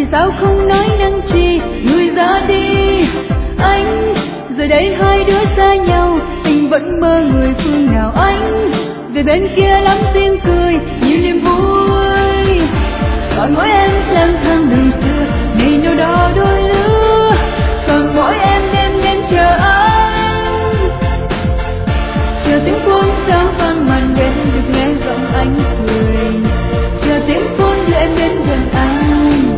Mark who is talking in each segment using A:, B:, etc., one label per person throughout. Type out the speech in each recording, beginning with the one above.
A: sao không nói năng chi, người ra đi. Anh giờ đây hai đứa xa nhau, tình vẫn mơ người phương nào. Anh về bên kia lắm tiếng cười nhiều niềm vui, còn mỗi em lang thang đường xưa ngày nào đó đôi lứa. Còn mỗi em đêm đến chờ anh, chờ tiếng phone sao vang màn đêm được nghe giọng anh cười, chờ tiếng phone đưa em đến gần anh.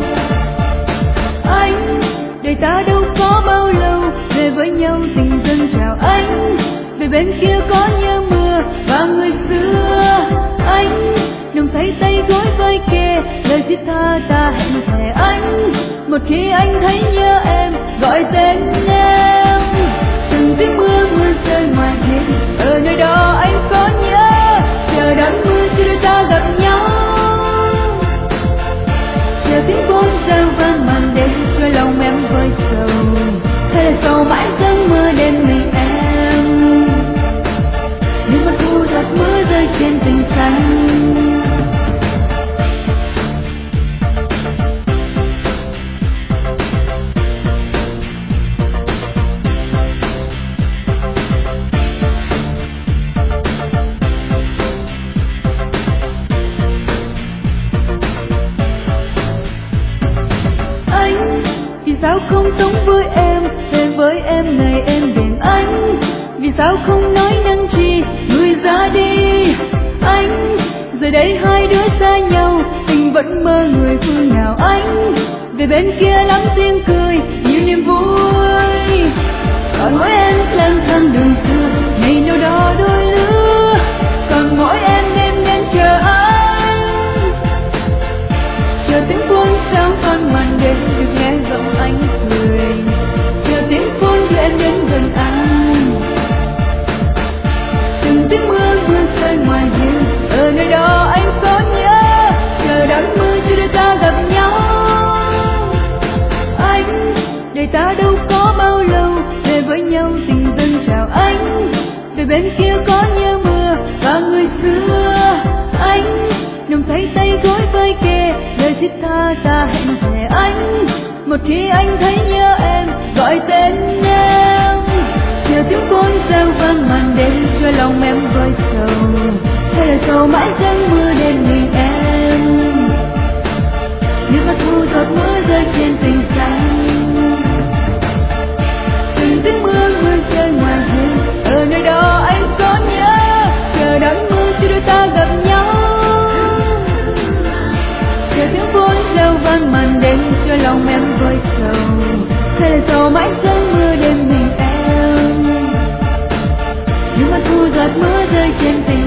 A: Anh đời ta đâu có bao lâu, về với nhau tình dâng trào. Anh về bên kia có nhớ mưa và người xưa. Anh nồng say tay gối vai kề, lời thiết tha ta hẹn thề. Anh một khi anh thấy nhớ em gọi tên em, từng tiếng mưa rơi ngoài hiên, ở nơi đó anh có nhớ, chờ đón mưa cho đôi ta gặp nhau. Chờ tiếng phone reo vang màn đêm cho lòng em vơi sầu, hay là sầu mãi giấc mơ đêm mình em, như mà thu giọt mưa rơi trên tình xanh. Vì sao không sống với em, về với em ngày em đêm. Anh vì sao không nói năng chi, người ra đi. Anh giờ đây hai đứa xa nhau, tình vẫn mơ người phương nào. Anh về bên kia lắm tiếng cười nhiều niềm vui, còn mỗi em lang thang đường xưa ngày nào đó đôi lứa. Còn mỗi em đêm đến chờ anh, chờ tiếng phone sao vang màn đêm được nghe giọng anh cười, chờ tiếng phone đưa em đến gần anh. Từng tiếng mưa rơi ngoài hiên, ở nơi đó anh có nhớ, chờ đón mưa cho đôi ta gặp nhau. Anh đời ta đâu có bao lâu, về với nhau tình dâng trào. Anh về bên kia có nhớ mưa và người xưa. Anh nồng say tay gối vai kề, lời thiết tha ta hẹn thề. Anh một khi anh thấy nhớ em gọi tên em, chờ tiếng phone reo vang màn đêm cho lòng em vơi sầu, hay là sầu mãi giấc mưa đêm mình em, như mà thu giọt mưa rơi trên tình xanh. Từng tiếng mưa rơi ngoài hiên, ở nơi đó anh có nhớ, chờ đón mưa cho đôi ta gặp nhau. Chờ tiếng phone reo vang màn đêm cho lòng em vơi sầu, hay là sầu mãi giấc mưa đêm mình em, như mà thu giọt mưa rơi trên tình